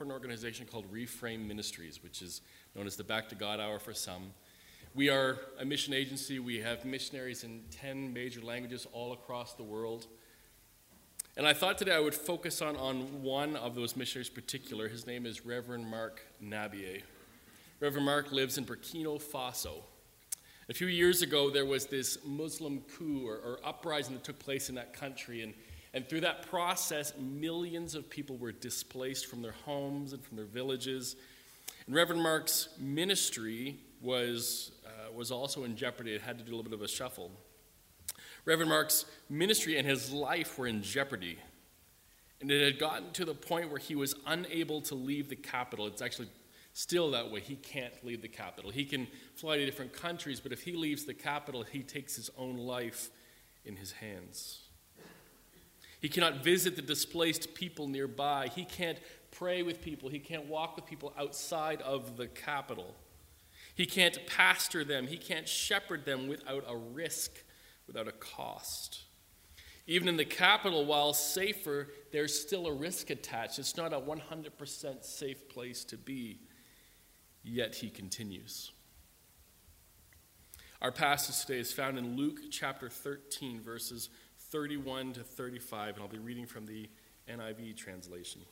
for an organization called Reframe Ministries, which is known as the Back to God Hour for some. We are a mission agency. We have missionaries in 10 major languages all across the world. And I thought today I would focus on one of those missionaries in particular. His name is Reverend Mark Nabier. Reverend Mark lives in Burkina Faso. A few years ago, there was this Muslim coup or uprising that took place in that country. And through that process, millions of people were displaced from their homes and from their villages. And Reverend Mark's ministry was also in jeopardy. It had to do a little bit of a shuffle. Reverend Mark's ministry and his life were in jeopardy. And it had gotten to the point where he was unable to leave the capital. It's actually still that way. He can't leave the capital. He can fly to different countries, but if he leaves the capital, he takes his own life in his hands. He cannot visit the displaced people nearby. He can't pray with people. He can't walk with people outside of the capital. He can't pastor them. He can't shepherd them without a risk, without a cost. Even in the capital, while safer, there's still a risk attached. It's not a 100% safe place to be, yet he continues. Our passage today is found in Luke chapter 13, verses 31 to 35, and I'll be reading from the NIV translation.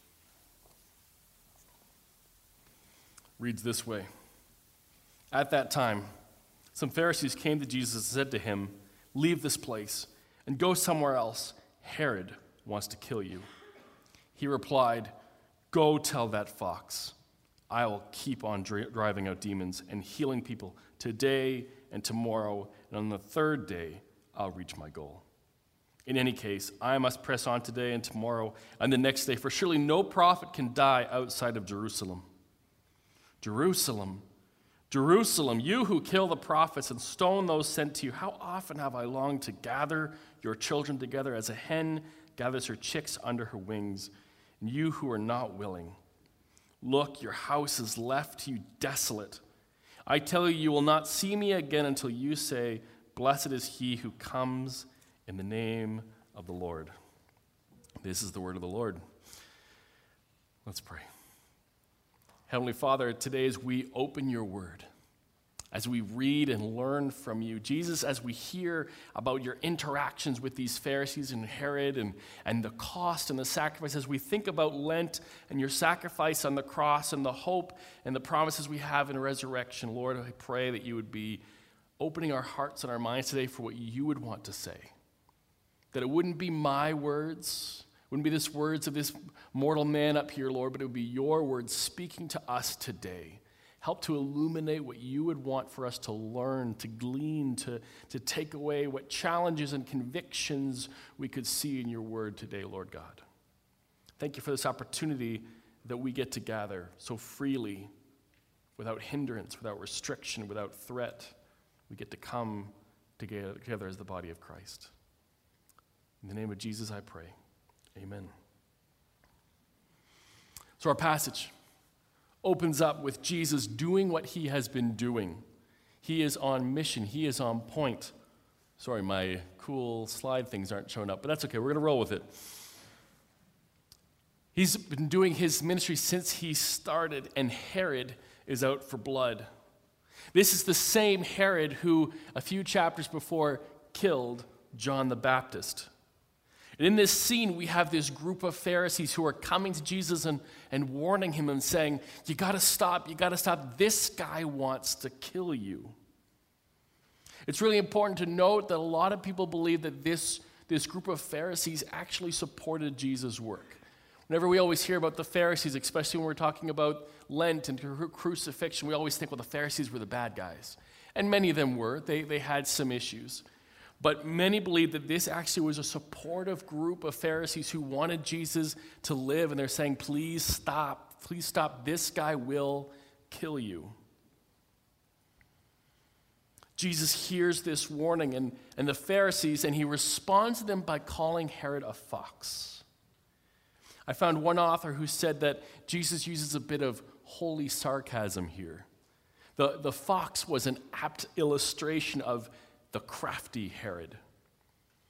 Reads this way. At that time, some Pharisees came to Jesus and said to him, "Leave this place and go somewhere else. Herod wants to kill you." He replied, "Go tell that fox, I will keep on driving out demons and healing people today and tomorrow, and on the third day I'll reach my goal. In any case, I must press on today and tomorrow and the next day, for surely no prophet can die outside of Jerusalem. Jerusalem, Jerusalem, you who kill the prophets and stone those sent to you, how often have I longed to gather your children together as a hen gathers her chicks under her wings, and you who are not willing. Look, your house is left to you desolate. I tell you, you will not see me again until you say, 'Blessed is he who comes in the name of the Lord.'" This is the word of the Lord. Let's pray. Heavenly Father, today as we open your word, as we read and learn from you, Jesus, as we hear about your interactions with these Pharisees and Herod and the cost and the sacrifice, as we think about Lent and your sacrifice on the cross and the hope and the promises we have in resurrection, Lord, I pray that you would be opening our hearts and our minds today for what you would want to say. That it wouldn't be my words, wouldn't be the words of this mortal man up here, Lord, but it would be your words speaking to us today. Help to illuminate what you would want for us to learn, to glean, to take away what challenges and convictions we could see in your word today, Lord God. Thank you for this opportunity that we get to gather so freely, without hindrance, without restriction, without threat. We get to come together as the body of Christ. In the name of Jesus, I pray. Amen. So our passage opens up with Jesus doing what he has been doing. He is on mission. He is on point. Sorry, my cool slide things aren't showing up, but that's okay. We're going to roll with it. He's been doing his ministry since he started, and Herod is out for blood. This is the same Herod who, a few chapters before, killed John the Baptist. And in this scene, we have this group of Pharisees who are coming to Jesus and warning him and saying, you got to stop, this guy wants to kill you. It's really important to note that a lot of people believe that this group of Pharisees actually supported Jesus' work. Whenever we always hear about the Pharisees, especially when we're talking about Lent and crucifixion, we always think, well, the Pharisees were the bad guys. And many of them were. They had some issues. But many believe that this actually was a supportive group of Pharisees who wanted Jesus to live, and they're saying, please stop, this guy will kill you. Jesus hears this warning and the Pharisees, and he responds to them by calling Herod a fox. I found one author who said that Jesus uses a bit of holy sarcasm here. The fox was an apt illustration of the crafty Herod.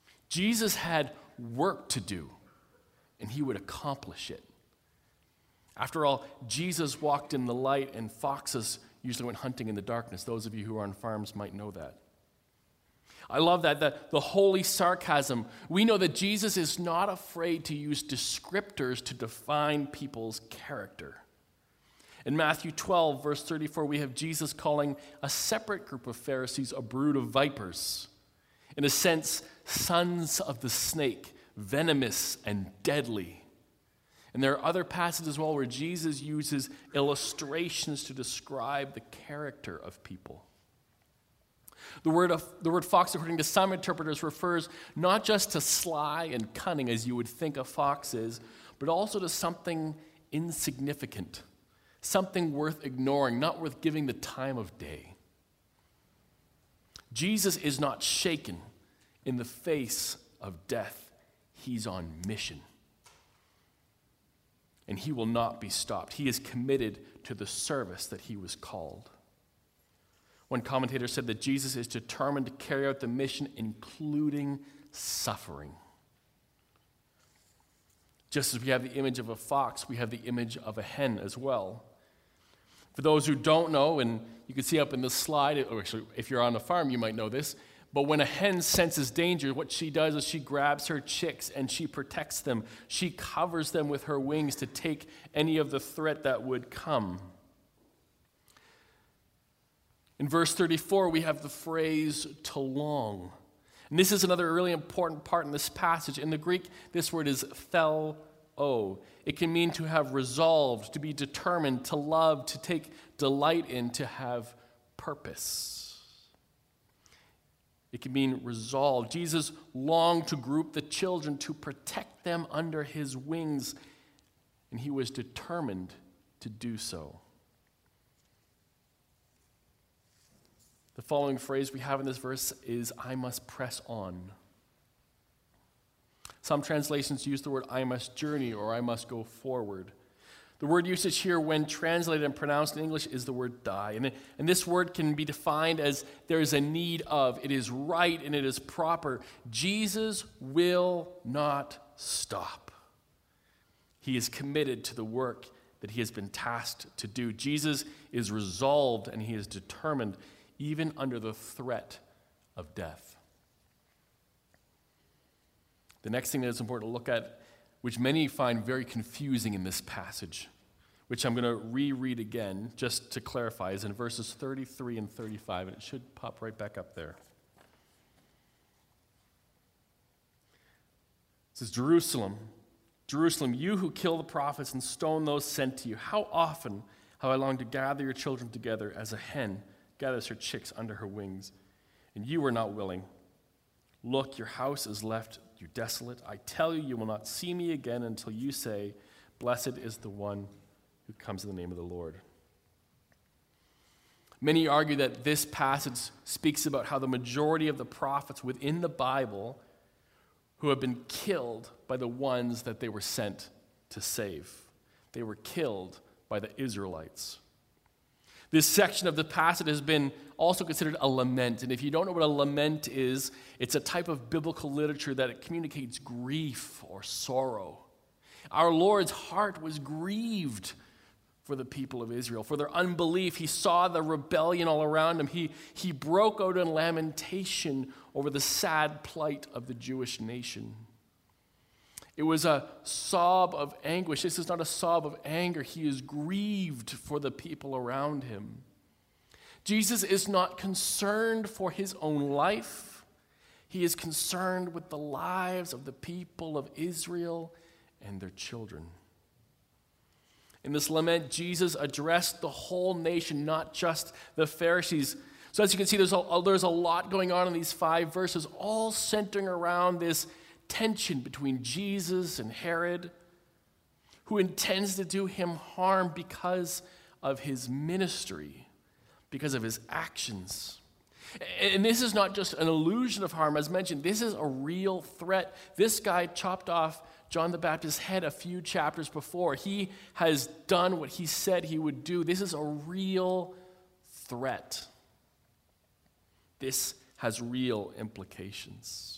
Jesus had work to do, and he would accomplish it. After all, Jesus walked in the light, and foxes usually went hunting in the darkness. Those of you who are on farms might know that. I love that, the holy sarcasm. We know that Jesus is not afraid to use descriptors to define people's character. In Matthew 12, verse 34, we have Jesus calling a separate group of Pharisees a brood of vipers. In a sense, sons of the snake, venomous and deadly. And there are other passages as well where Jesus uses illustrations to describe the character of people. The word fox, according to some interpreters, refers not just to sly and cunning, as you would think a fox is, but also to something insignificant, something worth ignoring, not worth giving the time of day. Jesus is not shaken in the face of death. He's on mission. And he will not be stopped. He is committed to the service that he was called. One commentator said that Jesus is determined to carry out the mission, including suffering. Just as we have the image of a fox, we have the image of a hen as well. For those who don't know, and you can see up in the slide, or actually if you're on a farm you might know this, but when a hen senses danger, what she does is she grabs her chicks and she protects them. She covers them with her wings to take any of the threat that would come. In verse 34, we have the phrase to long. And this is another really important part in this passage. In the Greek, this word is theo. It can mean to have resolved, to be determined, to love, to take delight in, to have purpose. It can mean resolved. Jesus longed to group the children, to protect them under his wings, and he was determined to do so. The following phrase we have in this verse is, I must press on. Some translations use the word, I must journey, or I must go forward. The word usage here, when translated and pronounced in English, is the word die. And this word can be defined as there is a need of. It is right and it is proper. Jesus will not stop. He is committed to the work that he has been tasked to do. Jesus is resolved and he is determined, even under the threat of death. The next thing that is important to look at, which many find very confusing in this passage, which I'm going to reread again just to clarify, is in verses 33 and 35, and it should pop right back up there. It says, Jerusalem, Jerusalem, you who kill the prophets and stone those sent to you, how often have I longed to gather your children together as a hen gathers her chicks under her wings, and you were not willing. Look, your house is left you desolate. I tell you, you will not see me again until you say, blessed is the one who comes in the name of the Lord. Many argue that this passage speaks about how the majority of the prophets within the Bible who have been killed by the ones that they were sent to save. They were killed by the Israelites. This section of the passage has been also considered a lament. And if you don't know what a lament is, it's a type of biblical literature that it communicates grief or sorrow. Our Lord's heart was grieved for the people of Israel, for their unbelief. He saw the rebellion all around him. He broke out in lamentation over the sad plight of the Jewish nation. It was a sob of anguish. This is not a sob of anger. He is grieved for the people around him. Jesus is not concerned for his own life. He is concerned with the lives of the people of Israel and their children. In this lament, Jesus addressed the whole nation, not just the Pharisees. So as you can see, there's a lot going on in these 5 verses, all centering around this tension between Jesus and Herod, who intends to do him harm because of his ministry, because of his actions. And this is not just an illusion of harm, as mentioned. This is a real threat. This guy chopped off John the Baptist's head a few chapters before. He has done what he said he would do. This is a real threat. This has real implications.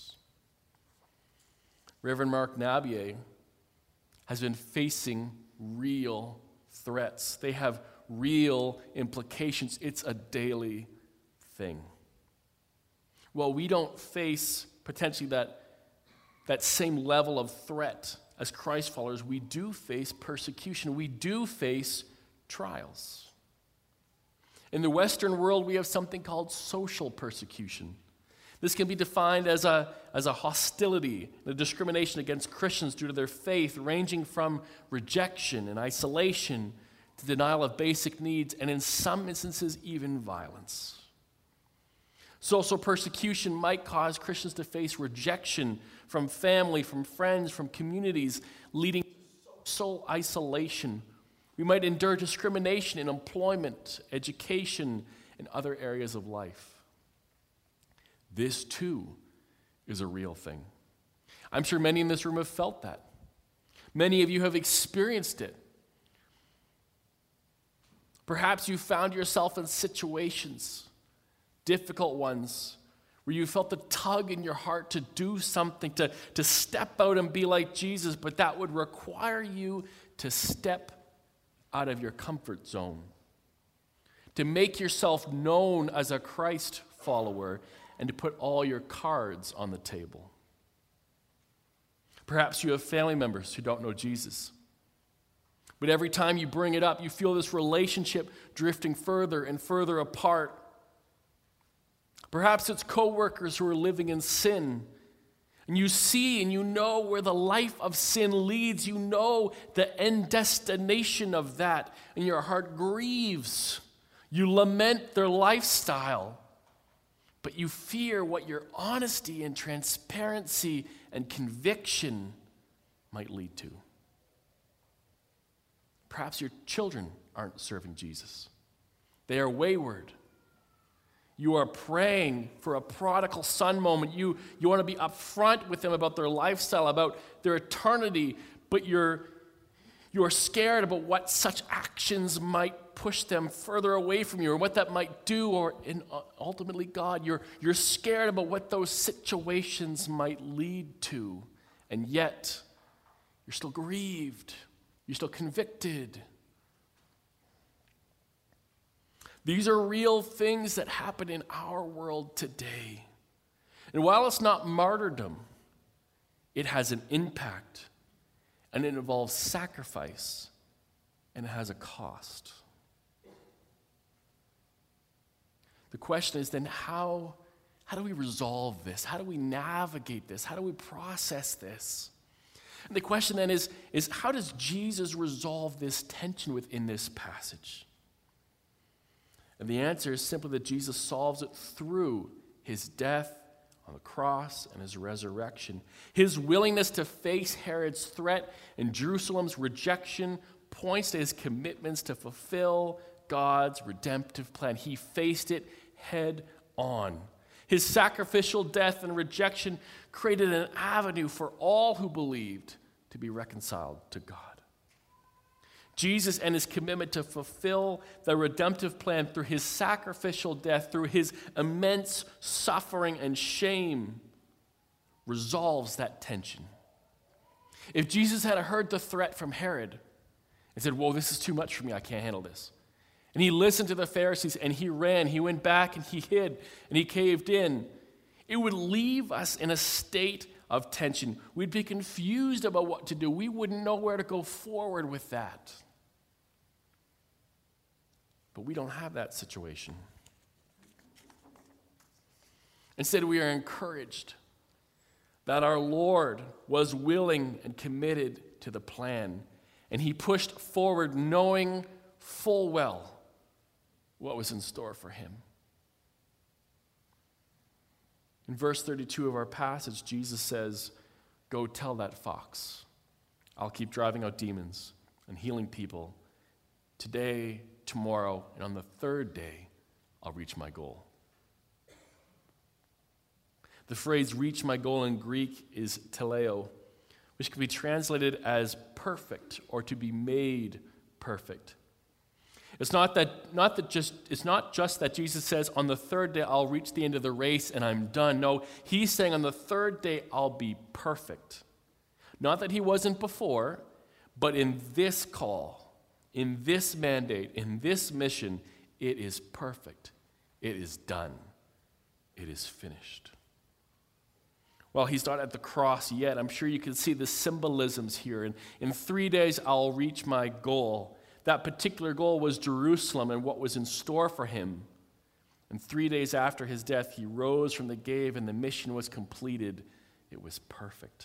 Reverend Mark Nabier has been facing real threats. They have real implications. It's a daily thing. Well, we don't face potentially that same level of threat as Christ followers. We do face persecution. We do face trials. In the Western world, we have something called social persecution. This can be defined as a hostility, a discrimination against Christians due to their faith, ranging from rejection and isolation to denial of basic needs, and in some instances, even violence. Social persecution might cause Christians to face rejection from family, from friends, from communities, leading to social isolation. We might endure discrimination in employment, education, and other areas of life. This, too, is a real thing. I'm sure many in this room have felt that. Many of you have experienced it. Perhaps you found yourself in situations, difficult ones, where you felt the tug in your heart to do something, to step out and be like Jesus, but that would require you to step out of your comfort zone, to make yourself known as a Christ follower, and to put all your cards on the table. Perhaps you have family members who don't know Jesus. But every time you bring it up, you feel this relationship drifting further and further apart. Perhaps it's coworkers who are living in sin. And you see and you know where the life of sin leads. You know the end destination of that. And your heart grieves. You lament their lifestyle. But you fear what your honesty and transparency and conviction might lead to. Perhaps your children aren't serving Jesus. They are wayward. You are praying for a prodigal son moment. You want to be upfront with them about their lifestyle, about their eternity, but you're scared about what such actions might push them further away from you, or what that might do, or ultimately, God, you're scared about what those situations might lead to, and yet you're still grieved. You're still convicted. These are real things that happen in our world today. And while it's not martyrdom, it has an impact, and it involves sacrifice, and it has a cost. The question is then, how do we resolve this? How do we navigate this? How do we process this? And the question then is how does Jesus resolve this tension within this passage? And the answer is simply that Jesus solves it through his death on the cross and his resurrection. His willingness to face Herod's threat and Jerusalem's rejection points to his commitments to fulfill God's redemptive plan. He faced it head on. His sacrificial death and rejection created an avenue for all who believed to be reconciled to God. Jesus and his commitment to fulfill the redemptive plan through his sacrificial death, through his immense suffering and shame, resolves that tension. If Jesus had heard the threat from Herod and said, "Whoa, this is too much for me, I can't handle this," and he listened to the Pharisees and he ran, he went back and he hid and he caved in, it would leave us in a state of tension. We'd be confused about what to do. We wouldn't know where to go forward with that. But we don't have that situation. Instead, we are encouraged that our Lord was willing and committed to the plan, and he pushed forward knowing full well what was in store for him. In verse 32 of our passage, Jesus says, "Go tell that fox, I'll keep driving out demons and healing people today, tomorrow, and on the third day, I'll reach my goal." The phrase "reach my goal" in Greek is teleo, which can be translated as perfect or to be made perfect. It's not just that Jesus says, "On the third day I'll reach the end of the race and I'm done." No, he's saying on the third day I'll be perfect. Not that he wasn't before, but in this call, in this mandate, in this mission, it is perfect. It is done. It is finished. Well, he's not at the cross yet. I'm sure you can see the symbolisms here. And in 3 days, I'll reach my goal. That particular goal was Jerusalem and what was in store for him. And 3 days after his death, he rose from the grave and the mission was completed. It was perfect.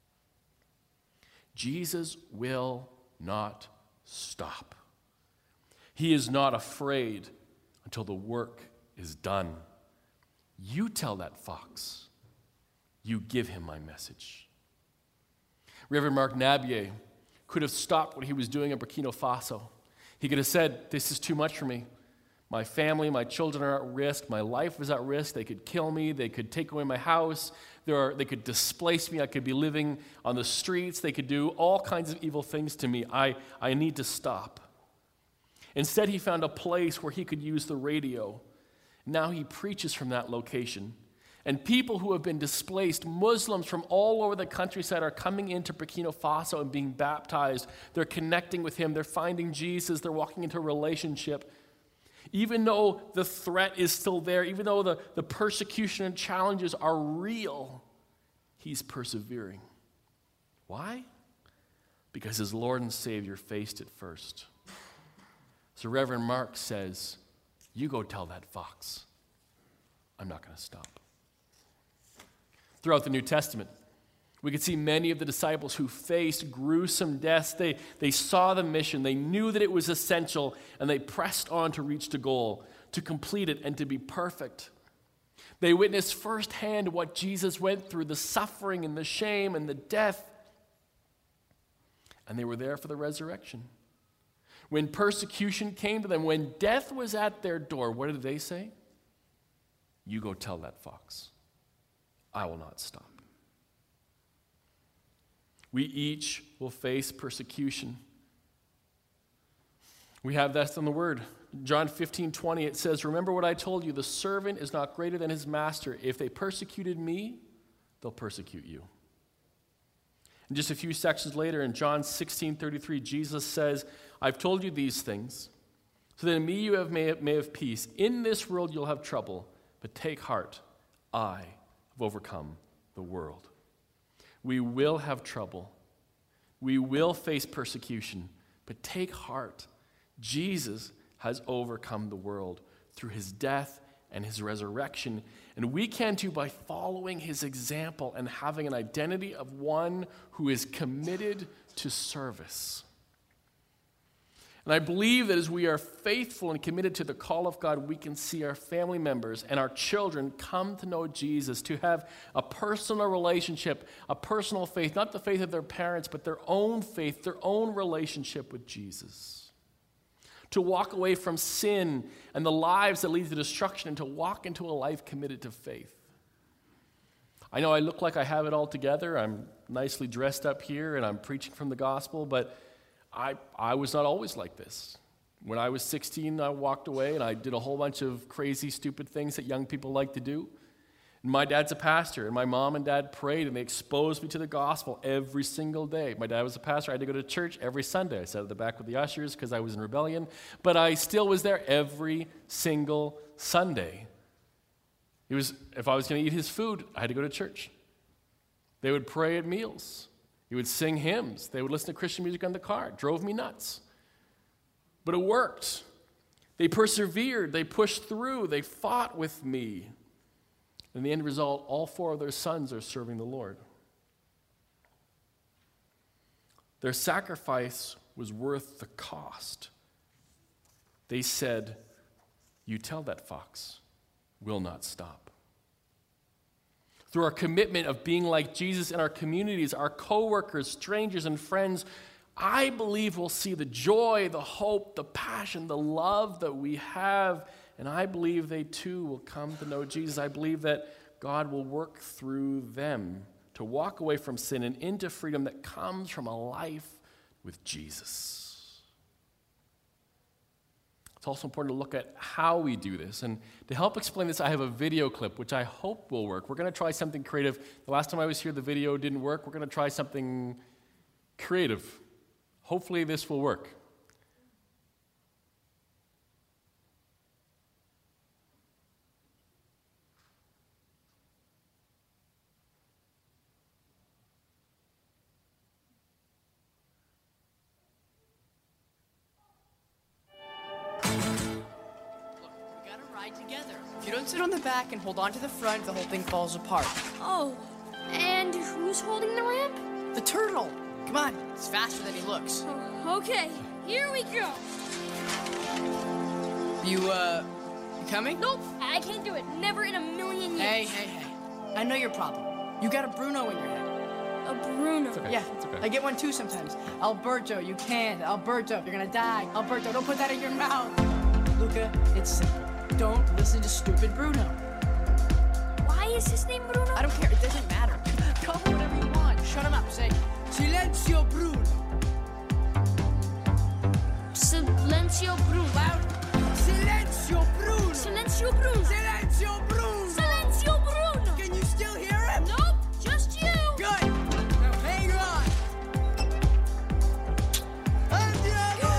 Jesus will not stop. He is not afraid until the work is done. You tell that fox. You give him my message. Reverend Mark Nabier could have stopped what he was doing in Burkina Faso. He could have said, this is too much for me. My family, my children are at risk. My life is at risk. They could kill me. They could take away my house. They could displace me. I could be living on the streets. They could do all kinds of evil things to me. I need to stop. Instead, he found a place where he could use the radio. Now he preaches from that location. And people who have been displaced, Muslims from all over the countryside, are coming into Burkina Faso and being baptized. They're connecting with him. They're finding Jesus. They're walking into a relationship. Even though the threat is still there, even though the persecution and challenges are real, he's persevering. Why? Because his Lord and Savior faced it first. So Reverend Mark says, you go tell that fox. I'm not going to stop. Throughout the New Testament, we can see many of the disciples who faced gruesome deaths. They saw the mission, they knew that it was essential, and they pressed on to reach the goal, to complete it, and to be perfect. They witnessed firsthand what Jesus went through, the suffering and the shame and the death, and they were there for the resurrection. When persecution came to them, when death was at their door, what did they say? You go tell that fox. I will not stop. We each will face persecution. We have that in the Word. John 15:20, it says, remember what I told you, the servant is not greater than his master. If they persecuted me, they'll persecute you. And just a few sections later, in John 16:33, Jesus says, I've told you these things, so that in me you may have peace. In this world you'll have trouble, but take heart, I have overcome the world. We will have trouble. We will face persecution, but take heart. Jesus has overcome the world through his death and his resurrection, and we can too by following his example and having an identity of one who is committed to service. And I believe that as we are faithful and committed to the call of God, we can see our family members and our children come to know Jesus, to have a personal relationship, a personal faith, not the faith of their parents, but their own faith, their own relationship with Jesus. To walk away from sin and the lives that lead to destruction and to walk into a life committed to faith. I know I look like I have it all together. I'm nicely dressed up here and I'm preaching from the gospel, but I was not always like this. When I was 16, I walked away and I did a whole bunch of crazy, stupid things that young people like to do. And my dad's a pastor, and my mom and dad prayed, and they exposed me to the gospel every single day. My dad was a pastor. I had to go to church every Sunday. I sat at the back with the ushers because I was in rebellion, but I still was there every single Sunday. If I was going to eat his food, I had to go to church. They would pray at meals. He would sing hymns. They would listen to Christian music on the car. It drove me nuts. But it worked. They persevered. They pushed through. They fought with me. And the end result, all 4 of their sons are serving the Lord. Their sacrifice was worth the cost. They said, you tell that fox, we'll not stop. Through our commitment of being like Jesus in our communities, our coworkers, strangers, and friends, I believe we'll see the joy, the hope, the passion, the love that we have, and I believe they too will come to know Jesus. I believe that God will work through them to walk away from sin and into freedom that comes from a life with Jesus. It's also important to look at how we do this. And to help explain this, I have a video clip, which I hope will work. We're going to try something creative. The last time I was here, the video didn't work. We're going to try something creative. Hopefully this will work. tied together. If you don't sit on the back and hold on to the front, the whole thing falls apart. Oh, and who's holding the ramp? The turtle! Come on, it's faster than he looks. Oh, okay, here we go. You coming? Nope, I can't do it. Never in a million years. Hey. I know your problem. You got a Bruno in your head. A Bruno. It's okay. Yeah, It's okay. I get one too sometimes. Alberto, you can't. Alberto, you're gonna die. Alberto, don't put that in your mouth. Luca, it's simple. Don't listen to stupid Bruno. Why is his name Bruno? I don't care. It doesn't matter. Call him whatever you want. Shut him up. Say, Silenzio Bruno. Silencio Bruno. Loud. Silenzio Bruno. Silencio Bruno. Silenzio Bruno. Silencio Bruno. Can you still hear him? Nope, just you. Good. Now hang on. Andiamo!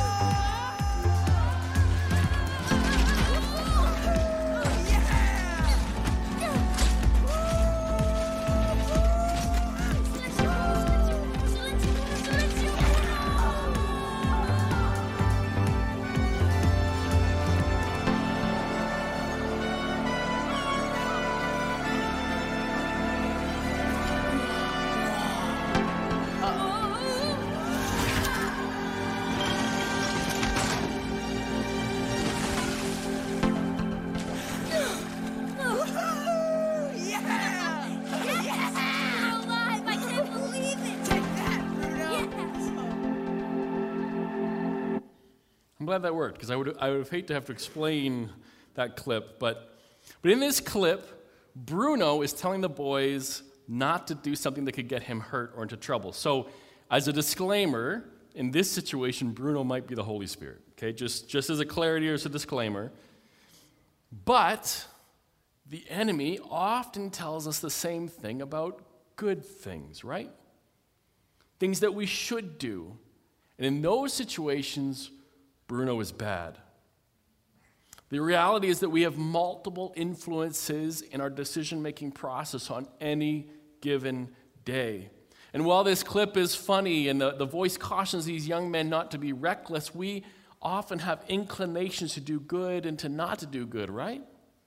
I'm glad that worked, because I would have hate to have to explain that clip. But in this clip, Bruno is telling the boys not to do something that could get him hurt or into trouble. So, as a disclaimer, in this situation, Bruno might be the Holy Spirit. Okay, just as a clarity or as a disclaimer. But the enemy often tells us the same thing about good things, right? Things that we should do. And in those situations, Bruno is bad. The reality is that we have multiple influences in our decision-making process on any given day. And while this clip is funny and the voice cautions these young men not to be reckless, we often have inclinations to do good and to not to do good, right?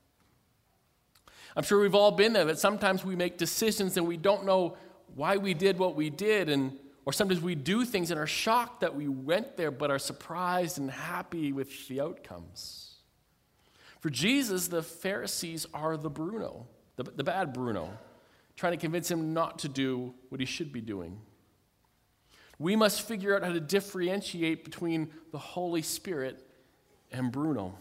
I'm sure we've all been there, that sometimes we make decisions and we don't know why we did what we did, or sometimes we do things and are shocked that we went there, but are surprised and happy with the outcomes. For Jesus, the Pharisees are the Bruno, the bad Bruno, trying to convince him not to do what he should be doing. We must figure out how to differentiate between the Holy Spirit and Bruno.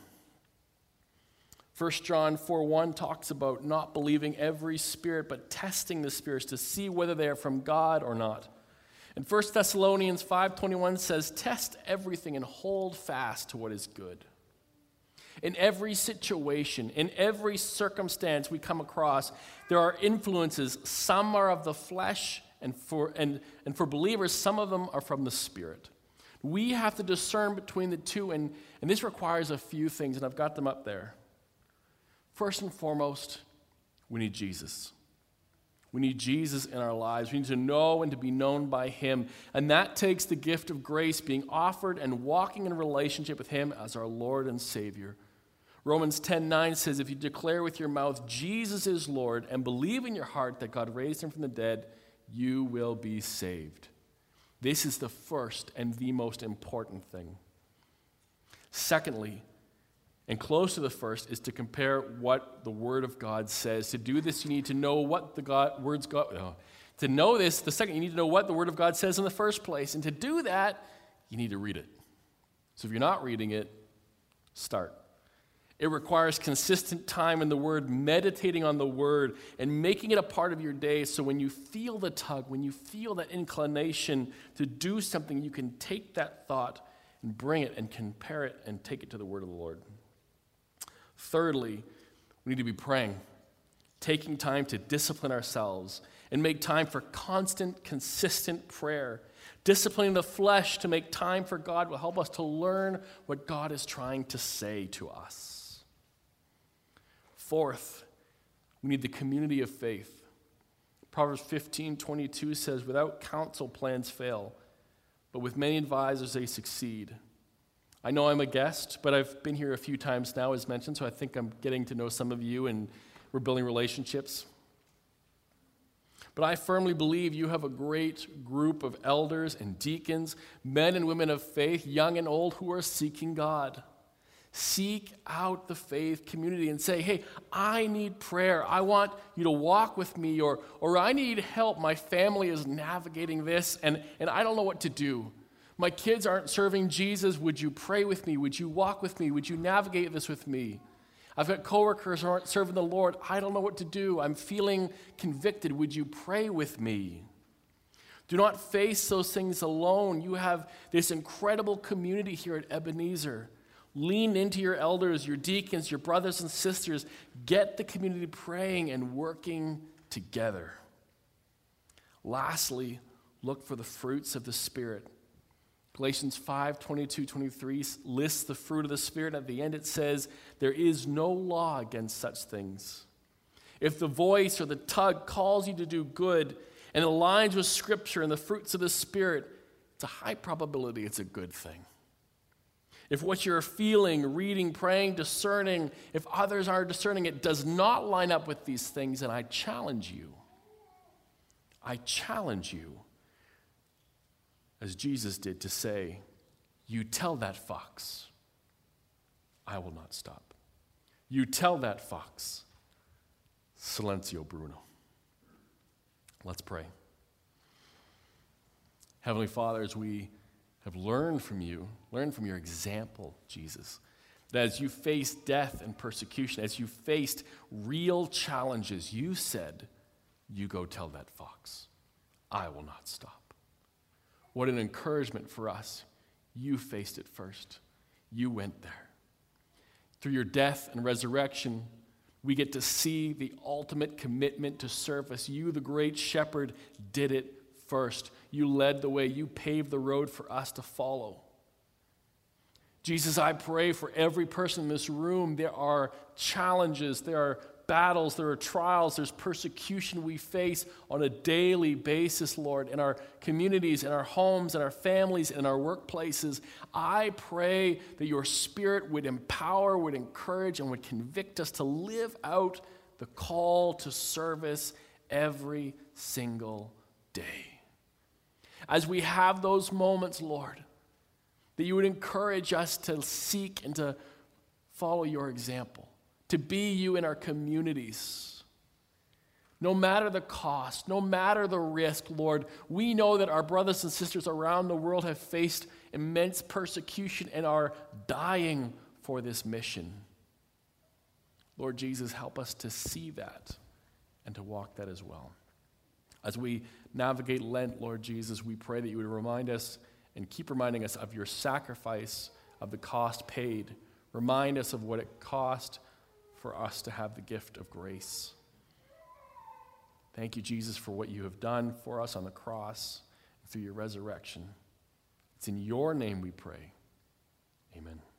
1 John 4:1 talks about not believing every spirit, but testing the spirits to see whether they are from God or not. And 1 Thessalonians 5:21 says, test everything and hold fast to what is good. In every situation, in every circumstance we come across, there are influences. Some are of the flesh, and for believers, some of them are from the Spirit. We have to discern between the two, and this requires a few things, and I've got them up there. First and foremost, we need Jesus. We need Jesus in our lives. We need to know and to be known by him. And that takes the gift of grace being offered and walking in relationship with him as our Lord and Savior. Romans 10:9 says, if you declare with your mouth Jesus is Lord and believe in your heart that God raised him from the dead, you will be saved. This is the first and the most important thing. Secondly, and close to the first, is to compare what the Word of God says. To do this, you need to know what to know this, the second, you need to know what the Word of God says in the first place. And to do that, you need to read it. So if you're not reading it, start. It requires consistent time in the Word, meditating on the Word, and making it a part of your day, so when you feel the tug, when you feel that inclination to do something, you can take that thought and bring it and compare it and take it to the Word of the Lord. Thirdly, we need to be praying, taking time to discipline ourselves and make time for constant, consistent prayer. Disciplining the flesh to make time for God will help us to learn what God is trying to say to us. Fourth, we need the community of faith. Proverbs 15:22 says, without counsel, plans fail, but with many advisors, they succeed. I know I'm a guest, but I've been here a few times now, as mentioned, so I think I'm getting to know some of you and we're building relationships. But I firmly believe you have a great group of elders and deacons, men and women of faith, young and old, who are seeking God. Seek out the faith community and say, hey, I need prayer. I want you to walk with me, or I need help. My family is navigating this, and I don't know what to do. My kids aren't serving Jesus. Would you pray with me? Would you walk with me? Would you navigate this with me? I've got coworkers who aren't serving the Lord. I don't know what to do. I'm feeling convicted. Would you pray with me? Do not face those things alone. You have this incredible community here at Ebenezer. Lean into your elders, your deacons, your brothers and sisters. Get the community praying and working together. Lastly, look for the fruits of the Spirit. Galatians 5:22-23 lists the fruit of the Spirit. At the end it says, there is no law against such things. If the voice or the tug calls you to do good and aligns with Scripture and the fruits of the Spirit, it's a high probability it's a good thing. If what you're feeling, reading, praying, discerning, if others are discerning, it does not line up with these things, then I challenge you, as Jesus did, to say, you tell that fox, I will not stop. You tell that fox, Silencio Bruno. Let's pray. Heavenly Father, as we have learned from you, learned from your example, Jesus, that as you faced death and persecution, as you faced real challenges, you said, you go tell that fox, I will not stop. What an encouragement for us. You faced it first. You went there. Through your death and resurrection, we get to see the ultimate commitment to service. You, the great shepherd, did it first. You led the way. You paved the road for us to follow. Jesus, I pray for every person in this room. There are challenges, there are battles, there are trials, there's persecution we face on a daily basis, Lord, in our communities, in our homes, in our families, in our workplaces. I pray that your Spirit would empower, would encourage, and would convict us to live out the call to service every single day. As we have those moments, Lord, that you would encourage us to seek and to follow your example, to be you in our communities. No matter the cost, no matter the risk, Lord, we know that our brothers and sisters around the world have faced immense persecution and are dying for this mission. Lord Jesus, help us to see that and to walk that as well. As we navigate Lent, Lord Jesus, we pray that you would remind us and keep reminding us of your sacrifice, of the cost paid. Remind us of what it cost for us to have the gift of grace. Thank you, Jesus, for what you have done for us on the cross and through your resurrection. It's in your name we pray. Amen.